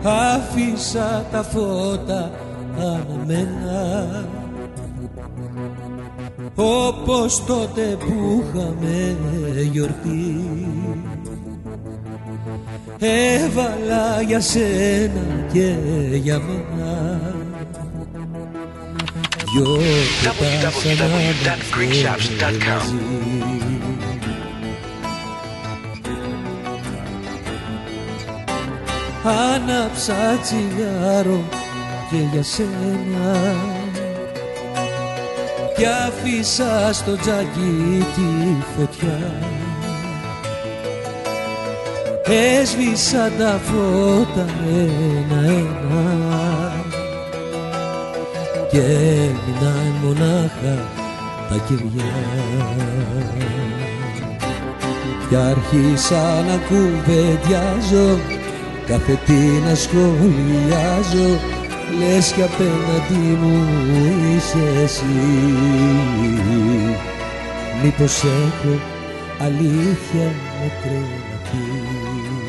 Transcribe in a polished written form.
άφησα τα φώτα αναμένα, όπως τότε που είχαμε γιορτή. Έβαλα για σένα και για μένα δυο ποτά σαν να μαζί. Άναψα τσιγάρο και για σένα κι άφησα στο τζάκι τη φωτιά. Έσβησα τα φώτα ένα-ένα και έμειναν μονάχα τα κεριά. Κι άρχισα να κουβεντιάζω, κάθε τι να σχολιάζω, λες κι απέναντι μου είσαι εσύ. Μήπως έχω αλήθεια με τρελαθεί.